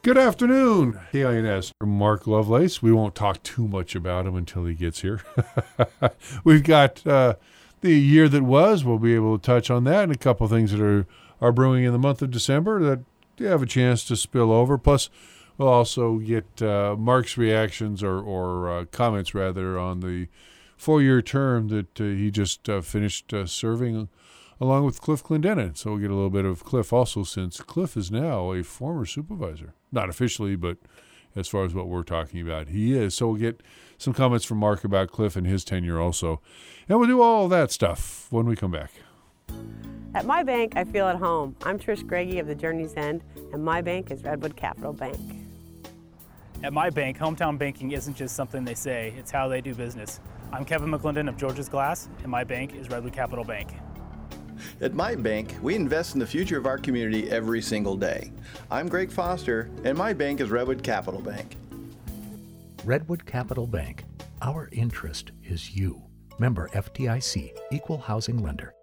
Good afternoon, KINS. Mark Lovelace. We won't talk too much about him until he gets here. We've got the year that was. We'll be able to touch on that and a couple of things that are brewing in the month of December that you have a chance to spill over. Plus, we'll also get Mark's reactions or comments, rather, on the 4-year term that he just finished serving along with Cliff Clendenin. So we'll get a little bit of Cliff also, since Cliff is now a former supervisor. Not officially, but as far as what we're talking about, he is. So we'll get some comments from Mark about Cliff and his tenure also. And we'll do all that stuff when we come back. At my bank, I feel at home. I'm Trish Greggy of the Journey's End, and my bank is Redwood Capital Bank. At my bank, hometown banking isn't just something they say, it's how they do business. I'm Kevin McClendon of George's Glass, and my bank is Redwood Capital Bank. At my bank, we invest in the future of our community every single day. I'm Greg Foster, and my bank is Redwood Capital Bank. Redwood Capital Bank. Our interest is you. Member FDIC, Equal Housing Lender.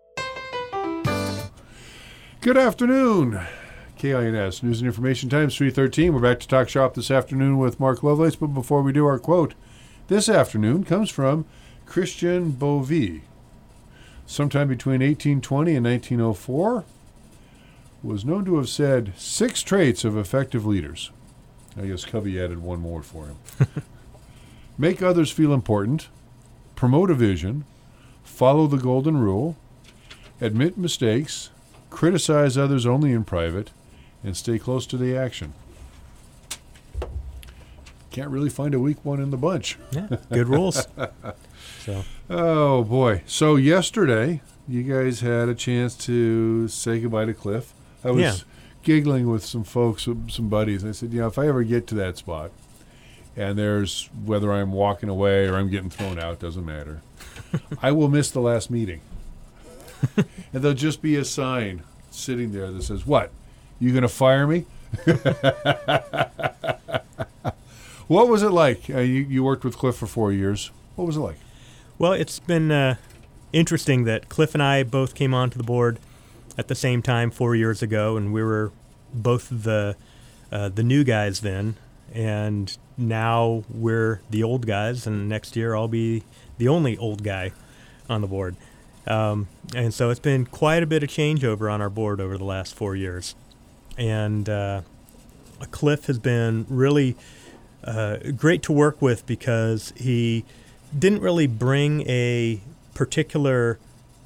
Good afternoon. KINS News and Information Times 3:13. We're back to Talk Shop this afternoon with Mark Lovelace, but before we do, our quote this afternoon comes from Christian Bovee. Sometime between 1820 and 1904, was known to have said 6 traits of effective leaders. I guess Covey added one more for him. Make others feel important, promote a vision, follow the golden rule, admit mistakes, criticize others only in private, and stay close to the action. Can't really find a weak one in the bunch. Yeah, good rules. Oh, boy. So yesterday, you guys had a chance to say goodbye to Cliff. I was giggling with some folks, some buddies, and I said, if I ever get to that spot, and there's, whether I'm walking away or I'm getting thrown out, doesn't matter, I will miss the last meeting. And there'll just be a sign sitting there that says, what, you going to fire me? What was it like? You worked with Cliff for 4 years. What was it like? Well, it's been interesting that Cliff and I both came onto the board at the same time 4 years ago, and we were both the new guys then, and now we're the old guys, and next year I'll be the only old guy on the board. And so it's been quite a bit of changeover on our board over the last 4 years. And Cliff has been really great to work with because he didn't really bring a particular,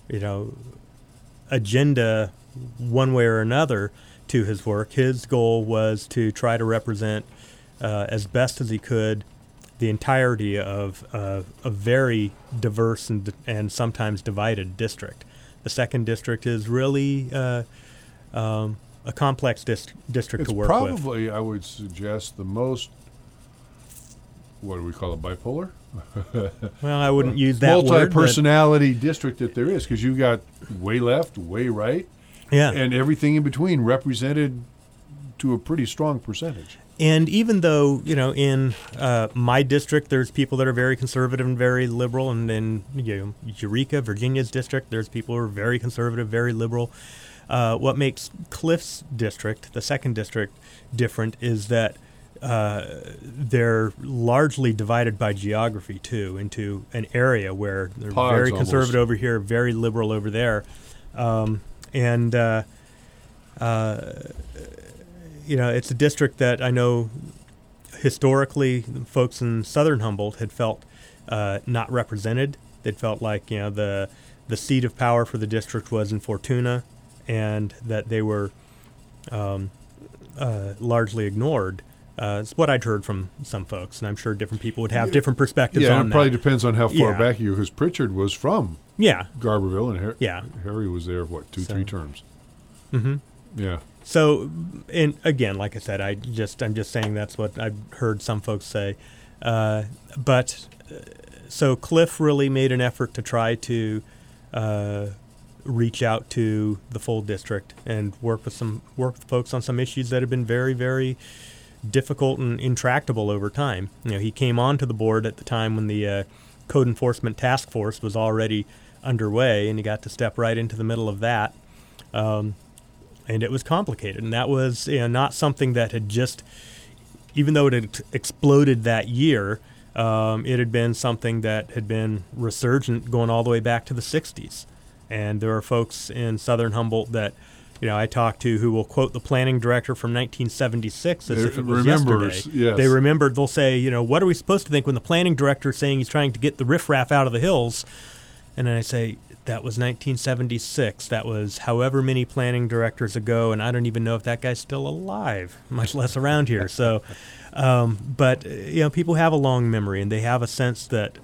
agenda one way or another to his work. His goal was to try to represent as best as he could the entirety of a very diverse and sometimes divided district. The second district is really a complex district to work with. It's probably, I would suggest, the most, what do we call it, bipolar? Well, I wouldn't use that word. Multi-personality district that there is, because you've got way left, way right, and everything in between represented to a pretty strong percentage. And even though, in my district, there's people that are very conservative and very liberal, and in Eureka, Virginia's district, there's people who are very conservative, very liberal. What makes Cliff's district, the second district, different is that they're largely divided by geography, too, into an area where they're very conservative over here, very liberal over there. It's a district that I know historically folks in southern Humboldt had felt not represented. They'd felt like, the seat of power for the district was in Fortuna, and that they were largely ignored. It's what I'd heard from some folks, and I'm sure different people would have different perspectives on that. Yeah, it probably depends on how far back you go, because Pritchard was from Garberville, and Harry was there, 3 terms? Mm-hmm. Yeah. So, and again, like I said, I'm just saying that's what I've heard some folks say. So Cliff really made an effort to try to reach out to the full district and work with folks on some issues that have been very, very difficult and intractable over time. He came onto the board at the time when the Code Enforcement Task Force was already underway, and he got to step right into the middle of that. And it was complicated, and that was not something that had just even though it had exploded that year, it had been something that had been resurgent going all the way back to the 60s. And there are folks in southern Humboldt that, I talked to who will quote the planning director from 1976 as if it was yesterday. Yes. They remembered, they'll say, what are we supposed to think when the planning director is saying he's trying to get the riffraff out of the hills? And then I say, that was 1976. That was however many planning directors ago, and I don't even know if that guy's still alive, much less around here. So, but people have a long memory, and they have a sense that,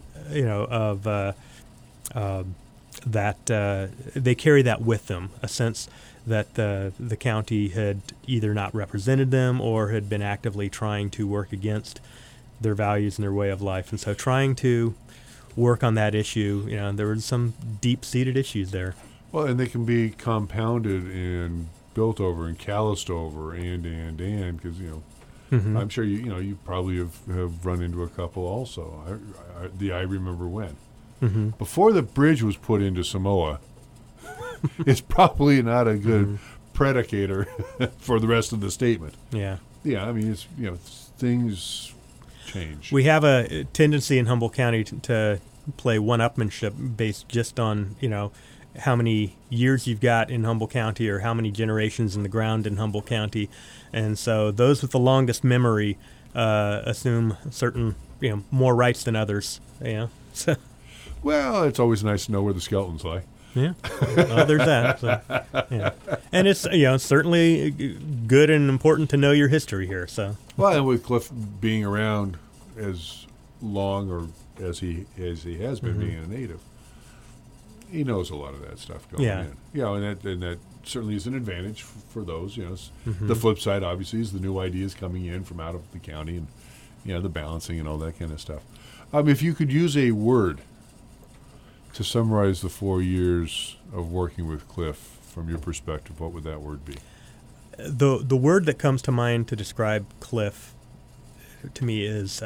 that they carry that with them, a sense that the county had either not represented them or had been actively trying to work against their values and their way of life. And so trying to work on that issue, there were some deep-seated issues there. Well, and they can be compounded and built over and calloused over and because, I'm sure you probably have run into a couple also. I remember when. Mm-hmm. Before the bridge was put into Samoa, it's probably not a good predicator for the rest of the statement. Yeah. Yeah, I mean, it's things change. We have a tendency in Humboldt County to play one-upmanship based just on, how many years you've got in Humboldt County or how many generations in the ground in Humboldt County. And so those with the longest memory assume certain, more rights than others. So. Well, it's always nice to know where the skeletons lie. Yeah, well, there's that. So, yeah. And it's certainly good and important to know your history here. So, well, and with Cliff being around as long or as he has been being a native, he knows a lot of that stuff going in. And that certainly is an advantage for those. The flip side, obviously, is the new ideas coming in from out of the county and the balancing and all that kind of stuff. If you could use a word to summarize the 4 years of working with Cliff from your perspective, what would that word be? The word that comes to mind to describe Cliff to me is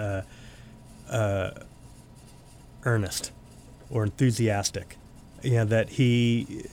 earnest or enthusiastic. That he,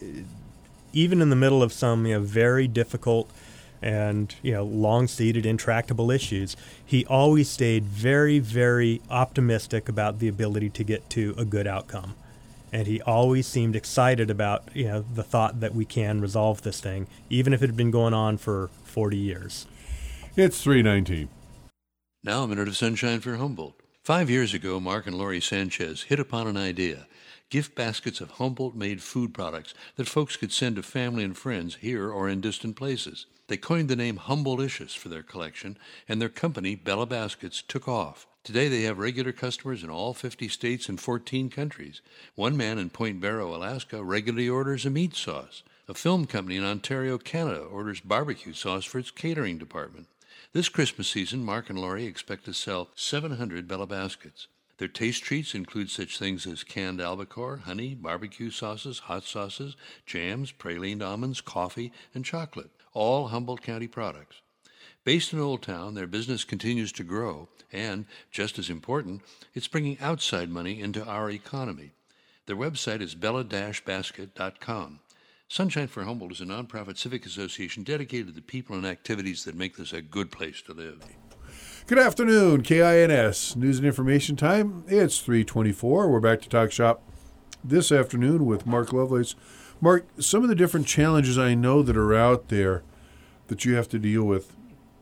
even in the middle of some very difficult and long-seated, intractable issues, he always stayed very, very optimistic about the ability to get to a good outcome. And he always seemed excited about, the thought that we can resolve this thing, even if it had been going on for 40 years. It's 3:19. Now a minute of sunshine for Humboldt. 5 years ago, Mark and Lori Sanchez hit upon an idea. Gift baskets of Humboldt-made food products that folks could send to family and friends here or in distant places. They coined the name Humboldticious for their collection, and their company, Bella Baskets, took off. Today they have regular customers in all 50 states and 14 countries. One man in Point Barrow, Alaska, regularly orders a meat sauce. A film company in Ontario, Canada, orders barbecue sauce for its catering department. This Christmas season, Mark and Lori expect to sell 700 Bella Baskets. Their taste treats include such things as canned albacore, honey, barbecue sauces, hot sauces, jams, praline almonds, coffee, and chocolate, all Humboldt County products. Based in Old Town, their business continues to grow, and, just as important, it's bringing outside money into our economy. Their website is bella-basket.com. Sunshine for Humboldt is a nonprofit civic association dedicated to the people and activities that make this a good place to live. Good afternoon, KINS. News and information time. It's 3:24. We're back to Talk Shop this afternoon with Mark Lovelace. Mark, some of the different challenges I know that are out there that you have to deal with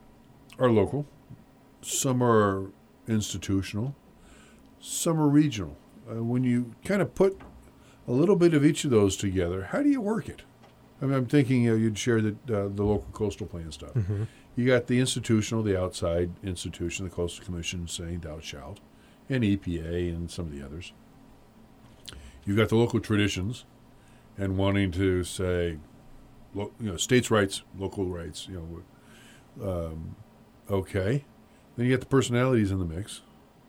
are local. Some are institutional. Some are regional. When you kind of put a little bit of each of those together, how do you work it? I mean, I'm thinking you'd share the local coastal plan stuff. Mm-hmm. You got the institutional, the outside institution, the Coastal Commission saying thou shalt, and EPA and some of the others. You've got the local traditions and wanting to say, states' rights, local rights, okay. Then you got the personalities in the mix.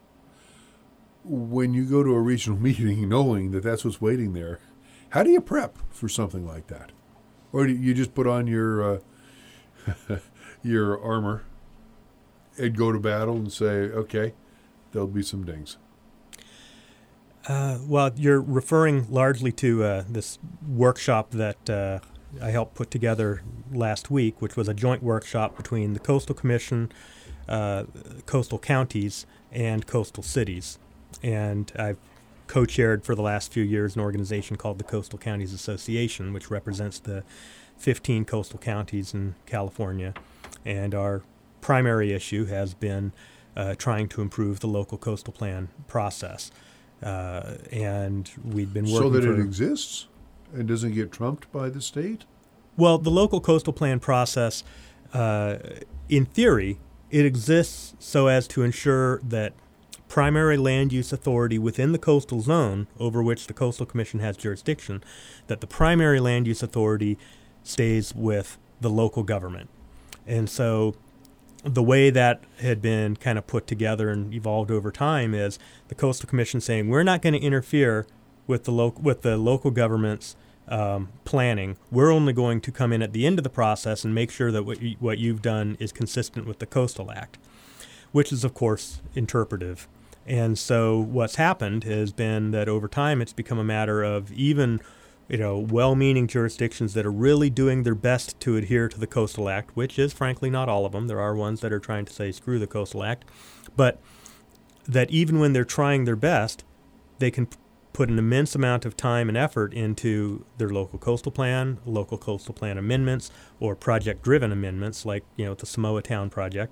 When you go to a regional meeting knowing that that's what's waiting there, how do you prep for something like that? Or do you just put on your your armor and go to battle and say, okay, there'll be some dings? Well, you're referring largely to this workshop that I helped put together last week, which was a joint workshop between the Coastal Commission, coastal counties and coastal cities. And I've co-chaired for the last few years an organization called the Coastal Counties Association, which represents the 15 coastal counties in California. And our primary issue has been trying to improve the local coastal plan process. And we've been working so that it exists and doesn't get trumped by the state? Well, the local coastal plan process, in theory, it exists so as to ensure that primary land use authority within the coastal zone over which the Coastal Commission has jurisdiction, that the primary land use authority stays with the local government. And so the way that had been kind of put together and evolved over time is the Coastal Commission saying, we're not going to interfere with the local government's planning. We're only going to come in at the end of the process and make sure that what you've done is consistent with the Coastal Act, which is, of course, interpretive. And so what's happened has been that over time it's become a matter of even well-meaning jurisdictions that are really doing their best to adhere to the Coastal Act, which is, frankly, not all of them. There are ones that are trying to say, screw the Coastal Act. But that even when they're trying their best, they can put an immense amount of time and effort into their local coastal plan amendments, or project-driven amendments like, the Samoa Town project,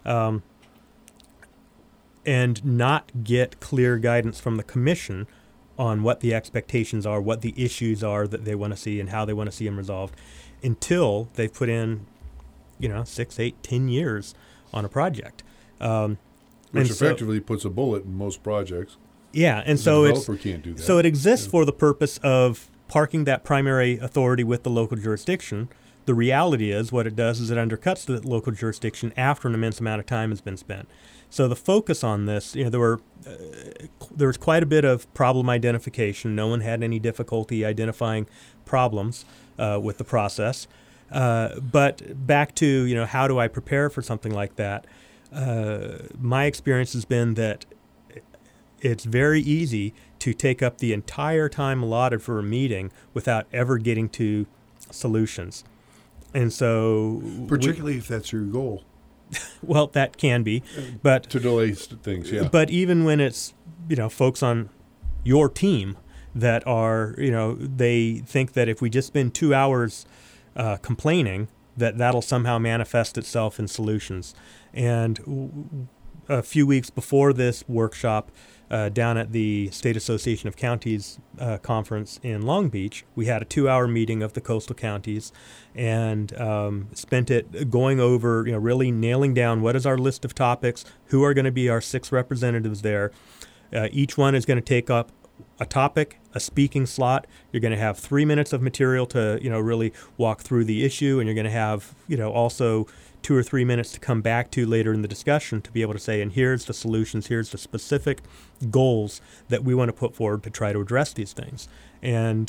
and not get clear guidance from the Commission on what the expectations are, what the issues are that they want to see, and how they want to see them resolved, until they've put in, 6, 8, 10 years on a project. Which effectively puts a bullet in most projects. Yeah, and the so developer can't do that. So it exists for the purpose of parking that primary authority with the local jurisdiction. The reality is, what it does is it undercuts the local jurisdiction after an immense amount of time has been spent. So the focus on this, there was quite a bit of problem identification. No one had any difficulty identifying problems with the process. But back to, how do I prepare for something like that? My experience has been that it's very easy to take up the entire time allotted for a meeting without ever getting to solutions. And so, particularly if that's your goal. Well, that can be, but to delay things, yeah. But even when it's, folks on your team that are, they think that if we just spend 2 hours complaining, that'll somehow manifest itself in solutions. And a few weeks before this workshop, down at the State Association of Counties conference in Long Beach, we had a 2-hour meeting of the coastal counties, and spent it going over, really nailing down what is our list of topics, who are going to be our 6 representatives there. Each one is going to take up a topic, a speaking slot. You're going to have 3 minutes of material to, really walk through the issue, and you're going to have, also 2 or 3 minutes to come back to later in the discussion to be able to say, and here's the solutions, here's the specific goals that we want to put forward to try to address these things. And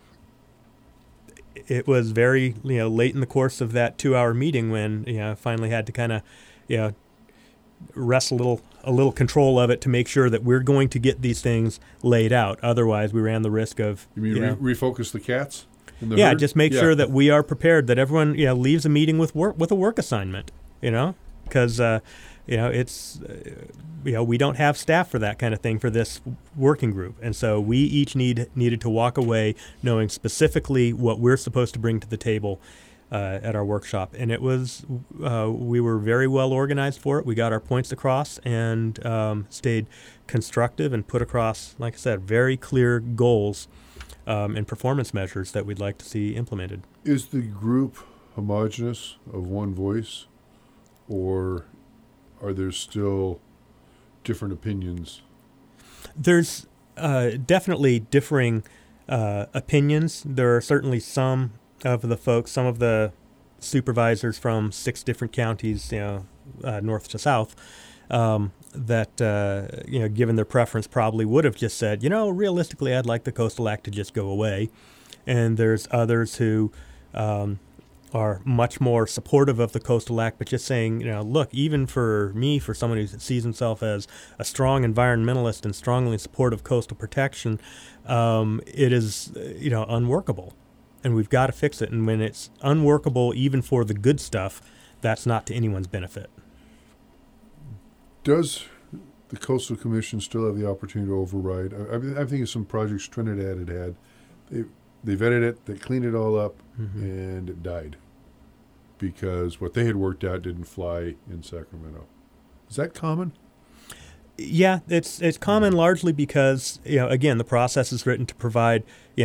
it was very, late in the course of that 2-hour meeting when, I finally had to kind of, wrest a little control of it to make sure that we're going to get these things laid out. Otherwise, we ran the risk of... You mean refocus the cats? Yeah, herd? Just make sure that we are prepared, that everyone leaves a meeting with a work assignment, because it's we don't have staff for that kind of thing for this working group, and so we each needed to walk away knowing specifically what we're supposed to bring to the table at our workshop. And it was we were very well organized for it. We got our points across and stayed constructive and put across, like I said, very clear goals and performance measures that we'd like to see implemented. Is the group homogenous, of one voice, or are there still different opinions? There's definitely differing opinions. There are certainly some of the supervisors from 6 different counties, north to south, that, given their preference, probably would have just said, realistically, I'd like the Coastal Act to just go away. And there's others who are much more supportive of the Coastal Act, but just saying, look, even for me, for someone who sees himself as a strong environmentalist and strongly supportive of coastal protection, it is, unworkable. And we've got to fix it. And when it's unworkable, even for the good stuff, that's not to anyone's benefit. Does the Coastal Commission still have the opportunity to override? I'm thinking of some projects Trinidad had. They vetted it, they cleaned it all up, and it died because what they had worked out didn't fly in Sacramento. Is that common? Yeah, it's common largely because, again, the process is written to provide,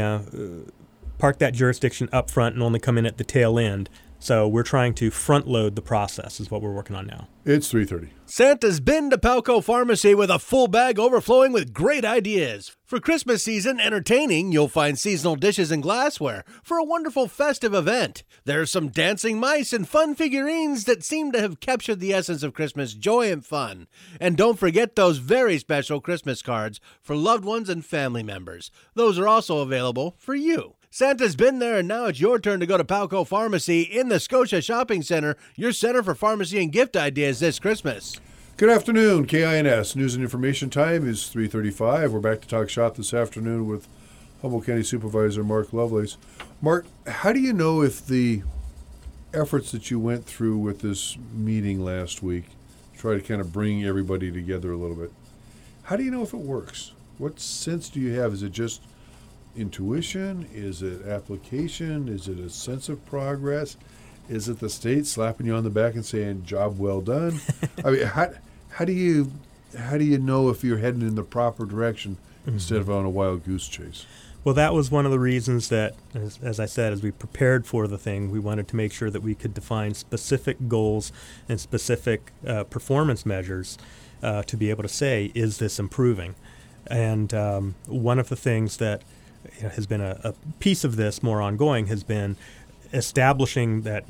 park that jurisdiction up front and only come in at the tail end. So we're trying to front load the process is what we're working on now. It's 3:30. Santa's been to Palco Pharmacy with a full bag overflowing with great ideas. For Christmas season entertaining, you'll find seasonal dishes and glassware for a wonderful festive event. There's some dancing mice and fun figurines that seem to have captured the essence of Christmas joy and fun. And don't forget those very special Christmas cards for loved ones and family members. Those are also available for you. Santa's been there, and now it's your turn to go to Palco Pharmacy in the Scotia Shopping Center, your center for pharmacy and gift ideas this Christmas. Good afternoon, KINS. News and information time is 3:35. We're back to talk shop this afternoon with Humboldt County Supervisor Mark Lovelace. Mark, how do you know if the efforts that you went through with this meeting last week, try to kind of bring everybody together a little bit, how do you know if it works? What sense do you have? Is it just intuition? Is it application? Is it a sense of progress? Is it the state slapping you on the back and saying, job well done? I mean, how do you know if you're heading in the proper direction instead of on a wild goose chase? Well, that was one of the reasons that, as I said, as we prepared for the thing, we wanted to make sure that we could define specific goals and specific performance measures to be able to say, is this improving? And one of the things that has been a piece of this more ongoing has been establishing that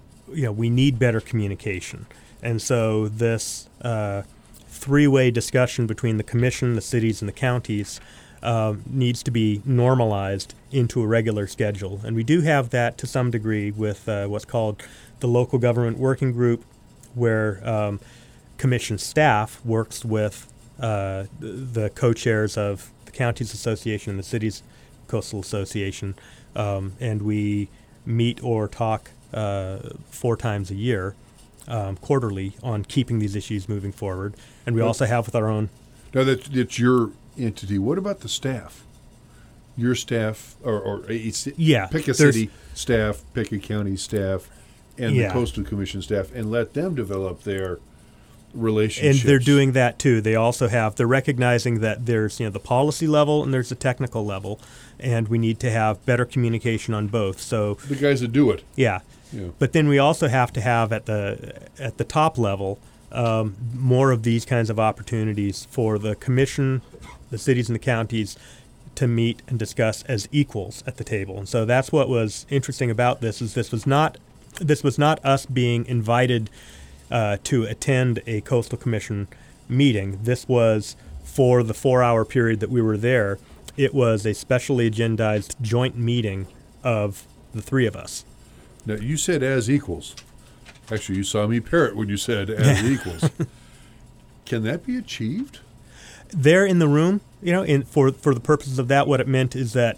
we need better communication. And so this three-way discussion between the commission, the cities, and the counties needs to be normalized into a regular schedule. And we do have that to some degree with what's called the Local Government Working Group, where commission staff works with the co-chairs of the Counties Association and the Cities Coastal Association, and we meet or talk 4 times a year, quarterly, on keeping these issues moving forward. And we also have with our own... Now, that's your entity. What about the staff? Your staff, or pick a city staff, pick a county staff, and the Coastal Commission staff, and let them develop their relationships. And they're doing that too. They're recognizing that there's the policy level and there's the technical level, and we need to have better communication on both. So the guys that do it. Yeah. But then we also have to have at the top level more of these kinds of opportunities for the commission, the cities and the counties to meet and discuss as equals at the table. And so that's what was interesting about this, is this was not us being invited to attend a Coastal Commission meeting. This was for the 4-hour period that we were there. It was a specially agendized joint meeting of the 3 of us. Now, you said as equals. Actually, you saw me parrot when you said as equals. Can that be achieved? There in the room, for the purposes of that, what it meant is that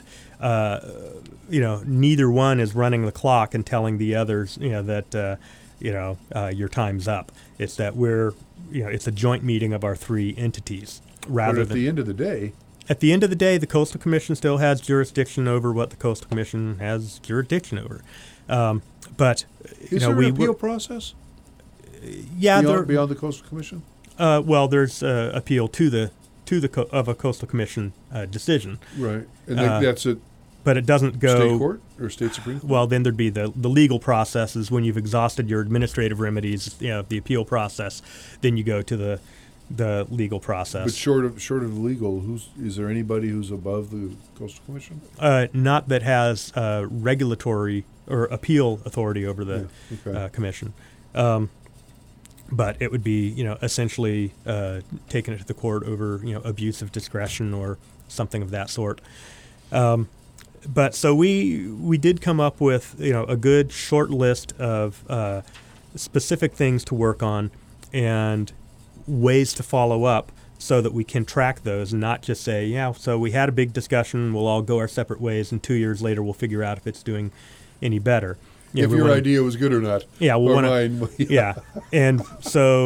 neither one is running the clock and telling the others that your time's up. It's that it's a joint meeting of our 3 entities. But at the end of the day, the Coastal Commission still has jurisdiction over what the Coastal Commission has jurisdiction over. But is there an appeal process? Yeah, beyond the Coastal Commission. Well, there's appeal to a Coastal Commission decision. Right, and that's it. But it doesn't go state court or state supreme court? Well, then there'd be the legal processes. When you've exhausted your administrative remedies, the appeal process, then you go to the legal process. But short of the legal, is there anybody who's above the Coastal Commission? Not that has regulatory or appeal authority over the commission. But it would be, essentially taking it to the court over, abuse of discretion or something of that sort. But so we did come up with, a good short list of specific things to work on and ways to follow up so that we can track those and not just say, so we had a big discussion, we'll all go our separate ways, and 2 years later we'll figure out if it's doing any better. If your idea was good or not. Yeah, or mine. Yeah. And so,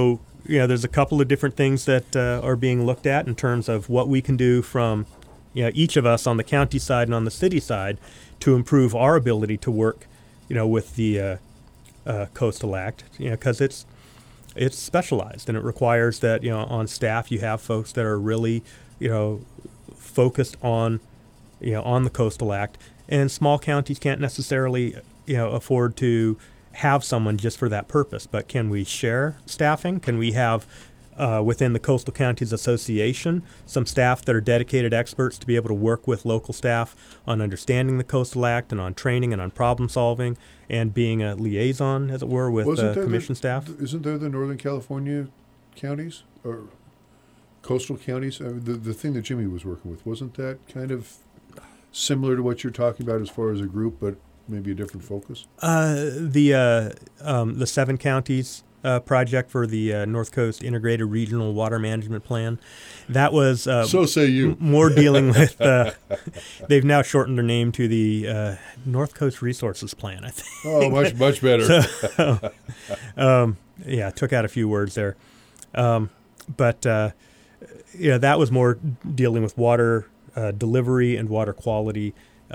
there's a couple of different things that are being looked at in terms of what we can do from each of us on the county side and on the city side to improve our ability to work with the Coastal Act, because it's specialized and it requires that on staff you have folks that are really focused on on the Coastal Act, and small counties can't necessarily afford to have someone just for that purpose. But can we share staffing? Can we have within the Coastal Counties Association some staff that are dedicated experts to be able to work with local staff on understanding the Coastal Act and on training and on problem solving and being a liaison, as it were, with commission staff? Isn't there the Northern California counties or coastal counties? The thing that Jimmy was working with, wasn't that kind of similar to what you're talking about as far as a group, but maybe a different focus? The 7 counties project for the North Coast Integrated Regional Water Management Plan, that was so say you more dealing with. They've now shortened their name to the North Coast Resources Plan, I think. Oh, much better. So, took out a few words there, but that was more dealing with water delivery and water quality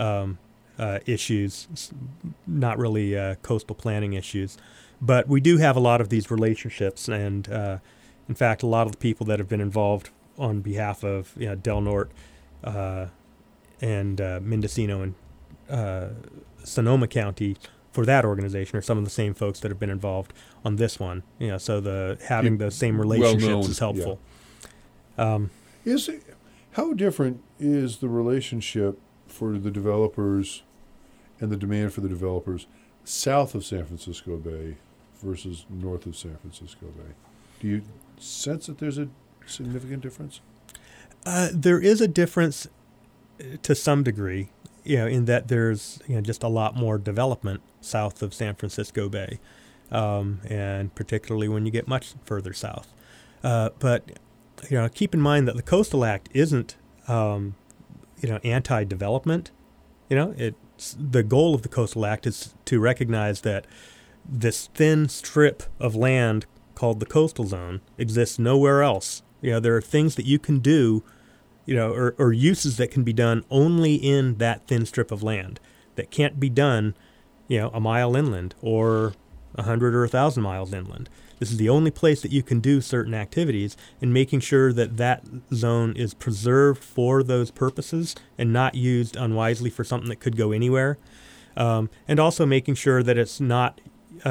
issues, not really coastal planning issues. But we do have a lot of these relationships, and in fact, a lot of the people that have been involved on behalf of Del Norte and Mendocino and Sonoma County for that organization are some of the same folks that have been involved on this one. So having the same relationships is helpful. Yeah. How different is the relationship for the developers and the demand for the developers south of San Francisco Bay versus north of San Francisco Bay? Do you sense that there's a significant difference? There is a difference to some degree, in that there's just a lot more development south of San Francisco Bay, and particularly when you get much further south. But keep in mind that the Coastal Act isn't anti-development. The goal of the Coastal Act is to recognize that this thin strip of land called the coastal zone exists nowhere else. There are things that you can do, or uses that can be done only in that thin strip of land that can't be done, a mile inland or 100 or 1,000 miles inland. This is the only place that you can do certain activities, and making sure that that zone is preserved for those purposes and not used unwisely for something that could go anywhere. And also making sure that it's not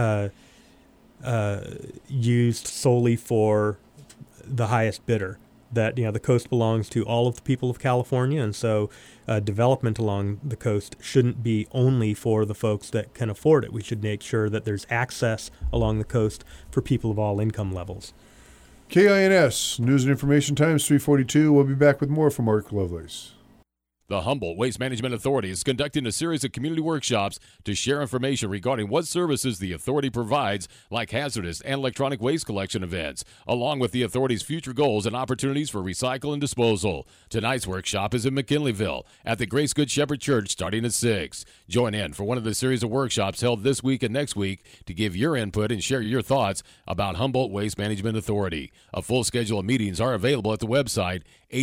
used solely for the highest bidder. That the coast belongs to all of the people of California, and so development along the coast shouldn't be only for the folks that can afford it. We should make sure that there's access along the coast for people of all income levels. KINS News and Information Times 342. We'll be back with more from Mark Lovelace. The Humboldt Waste Management Authority is conducting a series of community workshops to share information regarding what services the authority provides, like hazardous and electronic waste collection events, along with the authority's future goals and opportunities for recycle and disposal. Tonight's workshop is in McKinleyville at the Grace Good Shepherd Church starting at 6. Join in for one of the series of workshops held this week and next week to give your input and share your thoughts about Humboldt Waste Management Authority. A full schedule of meetings are available at the website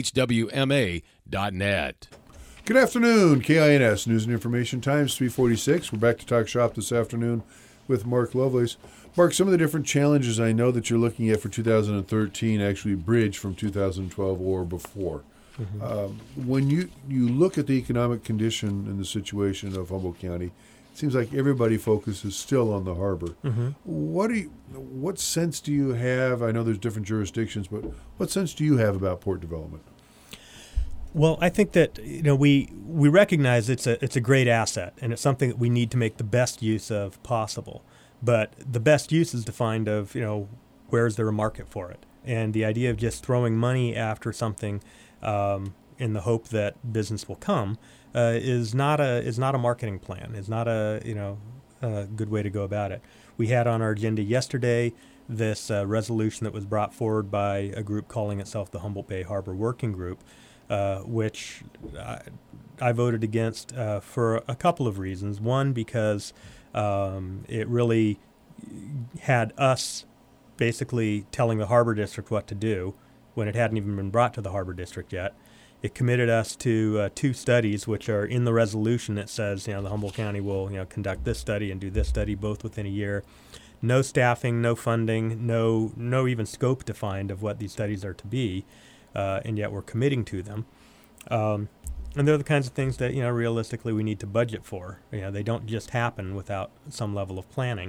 hwma.net. Good afternoon, KINS News and Information Times 346. We're back to talk shop this afternoon with Mark Lovelace. Mark, some of the different challenges I know that you're looking at for 2013 actually bridge from 2012 or before. Mm-hmm. When you look at the economic condition and the situation of Humboldt County, it seems like everybody focuses still on the harbor. Mm-hmm. What sense do you have? I know there's different jurisdictions, but what sense do you have about port development? Well, I think that we recognize it's a great asset, and it's something that we need to make the best use of possible. But the best use is defined of where is there a market for it, and the idea of just throwing money after something in the hope that business will come is not a marketing plan. It's not a good way to go about it. We had on our agenda yesterday this resolution that was brought forward by a group calling itself the Humboldt Bay Harbor Working Group. Which I voted against for a couple of reasons. One, because it really had us basically telling the Harbor District what to do when it hadn't even been brought to the Harbor District yet. It committed us to 2 studies, which are in the resolution that says, the Humboldt County will, conduct this study and do this study, both within a year. No staffing, no funding, no even scope defined of what these studies are to be, and yet we're committing to them. And they're the kinds of things that, realistically we need to budget for. They don't just happen without some level of planning.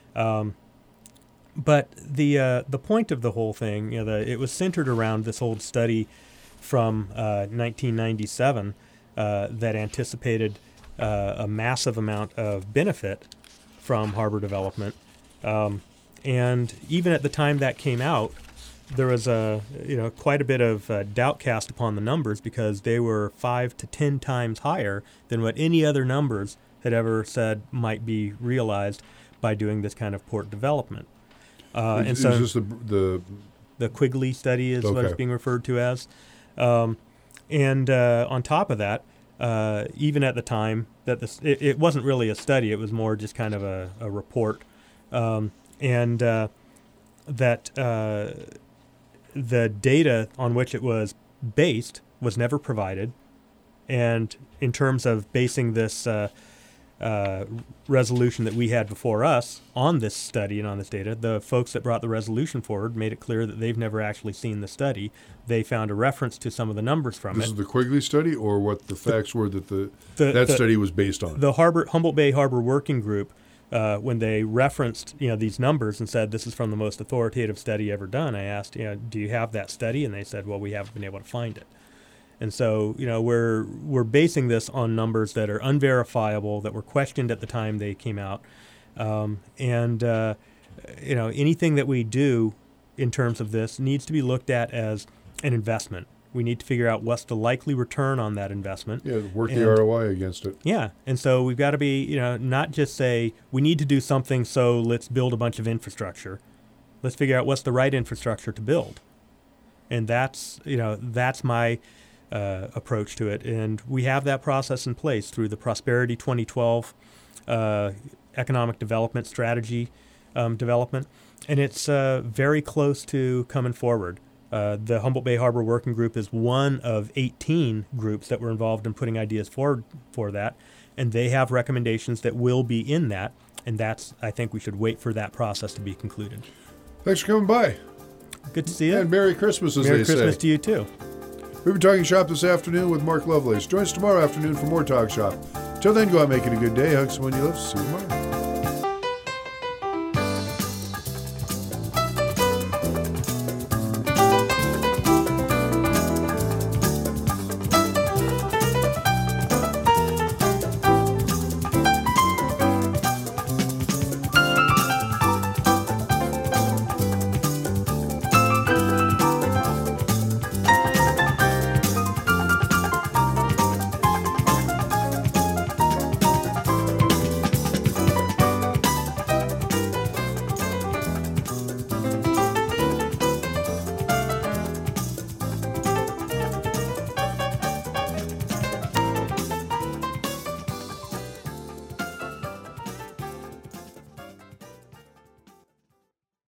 But the point of the whole thing, it was centered around this old study from 1997 that anticipated a massive amount of benefit from harbor development. And even at the time that came out, there was quite a bit of doubt cast upon the numbers because they were 5 to 10 times higher than what any other numbers had ever said might be realized by doing this kind of port development. And so is this the Quigley study is what it's being referred to as. And on top of that, even at the time that it wasn't really a study, it was more just kind of a report, and that the data on which it was based was never provided. And in terms of basing this resolution that we had before us on this study and on this data, the folks that brought the resolution forward made it clear that they've never actually seen the study. They found a reference to some of the numbers from This it. is the Quigley study, or what the facts were that that study was based on? The Humboldt Bay Harbor Working Group, when they referenced these numbers and said this is from the most authoritative study ever done, I asked, do you have that study? And they said, well, we haven't been able to find it. And so, we're basing this on numbers that are unverifiable, that were questioned at the time they came out. Anything that we do in terms of this needs to be looked at as an investment. We need to figure out what's the likely return on that investment. Yeah, work the ROI against it. Yeah, and so we've got to be, not just say, we need to do something, so let's build a bunch of infrastructure. Let's figure out what's the right infrastructure to build. And that's my approach to it, and we have that process in place through the Prosperity 2012 economic development strategy development, and it's very close to coming forward. The Humboldt Bay Harbor Working Group is one of 18 groups that were involved in putting ideas forward for that, and they have recommendations that will be in that, and I think we should wait for that process to be concluded. Thanks for coming by. Good to see you. And Merry Christmas, as Merry they say. Christmas to you, too. We've been talking shop this afternoon with Mark Lovelace. Join us tomorrow afternoon for more Talk Shop. Till then, go out making a good day. Hug someone you love. See you tomorrow.